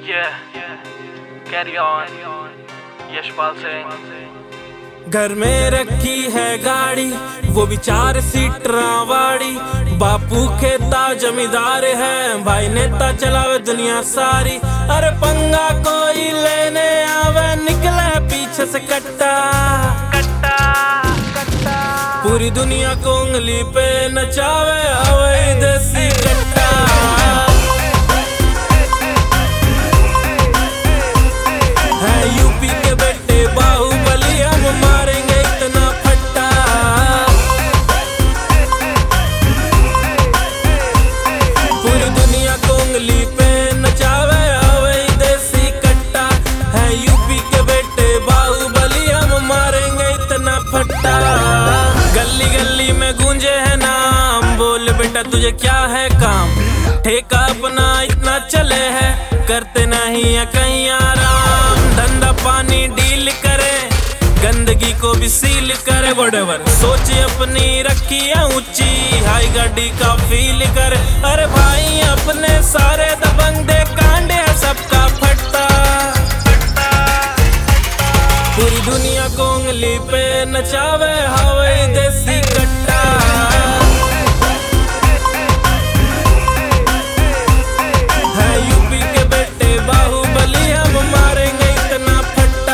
Carry on Yashpal Singh. घर में रखी है गाड़ी वो भी 4 सीटर वाड़ी। बापू खेता जमींदार है, भाई नेता चलावे दुनिया सारी। अरे पंगा कोई लेने आवे निकले पीछे से कट्टा कट्टा कट्टा। पूरी दुनिया को उंगली पे नचावे आवे देसी कट्टा। है यूपी के बेटे बाहुबली, हम मारेंगे इतना फट्टा। पूरी दुनिया को उंगली पे नचावे आवे देसी कट्टा। है यूपी के बेटे बाहुबली, हम मारेंगे इतना फट्टा। गली गली में गूंजे है नाम, बोल बेटा तुझे क्या है काम। ठेका अपना इतना चले है, करते नहीं है कहीं आराम। धंधा पानी डील करे, गंदगी को भी सील करे। वोडेवर सोच अपनी रखी है ऊंची, हाई गाड़ी का फील करे। अरे भाई अपने सारे दबंग दे कांडे है सबका फटता। पूरी दुनिया को उंगली पे नचावे हवाई देसी कट्टा। है यूपी के बेटे बाहुबली, हम मारेंगे इतना फट्टा।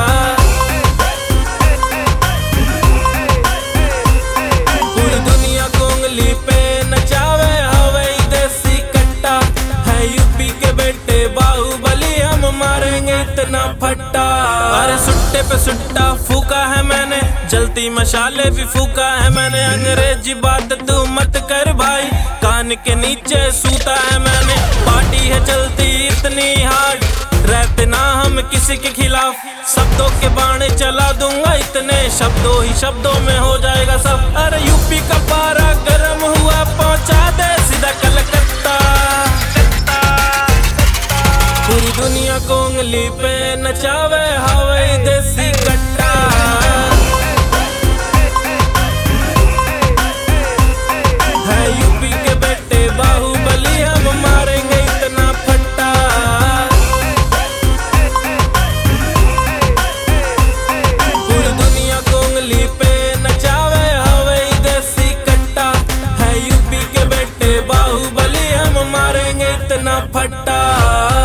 पूरी दुनिया को उंगली पे नचावे हवाई देसी कट्टा। है यूपी के बेटे बाहुबली, हम मारेंगे इतना फट्टा। अरे सुट्टे पे सुट्टा फूका है मैंने, जलती मशाले भी फूका है मैंने। अंग्रेजी बात तू मत कर भाई, कान के नीचे सूता है मैंने। पार्टी है चलती इतनी हार्ड, रहते ना हम किसी के खिलाफ। शब्दों के बाणे चला दूंगा इतने, शब्दों ही शब्दों में हो जाएगा सब। अरे यूपी का पारा गर्म हुआ, पहुंचा दे सीधा कलकत्ता। पूरी दुनिया को उंगली पे नचावे हवाई देसी कट्टा। है यूपी के बेटे बाहुबली, हम मारेंगे इतना फट्टा। पूरी दुनिया को उंगली पे नचावे हवाई देसी कट्टा। है यूपी के बेटे बाहुबली, हम मारेंगे इतना फट्टा।